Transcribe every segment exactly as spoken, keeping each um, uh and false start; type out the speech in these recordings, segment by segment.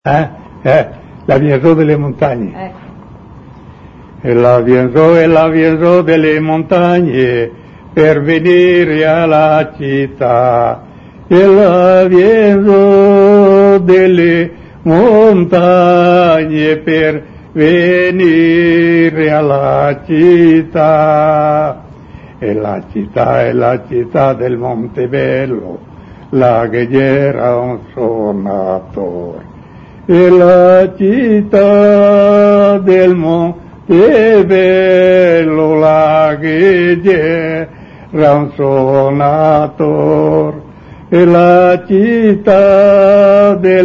Eh? Eh? La viendrò delle montagne. Ecco. E la viendrò, e la viendrò delle montagne per venire alla città. E la viendrò delle montagne per venire alla città. E la città è la città del Montebello, là che c'era un suonatore. E la città del Montebello, là che c'era un suonatore. E la città del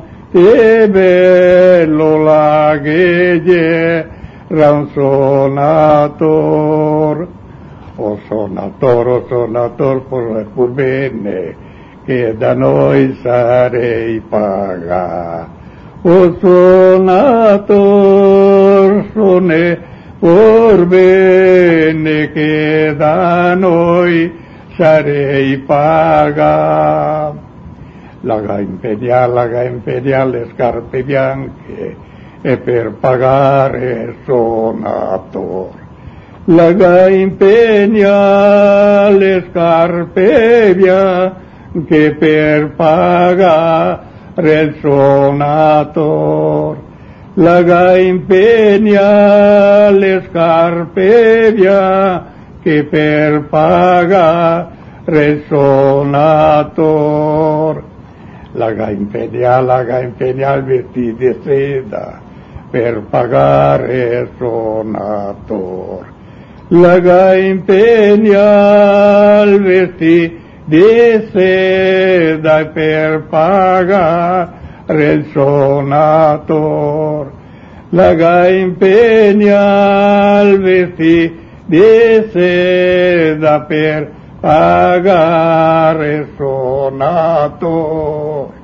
Montebello, là che c'era un suonatore. O suonator, o suonator, pur, pur bene, che da noi sarei pagato. O suonator, suone pur bene, che da noi sarei pagato. La impediale, la impediale, le scarpe bianche, e per pagare il suonator. La impegna le scarpe bianche per pagare il suonator. La impegna le scarpe bianche per pagare il suonator. La impegna, la impegna il vestito di seda per pagare il suonator. La impegna il vestito di seda per pagare il suonator. La impegna il vestito di seda per pagare il suonator.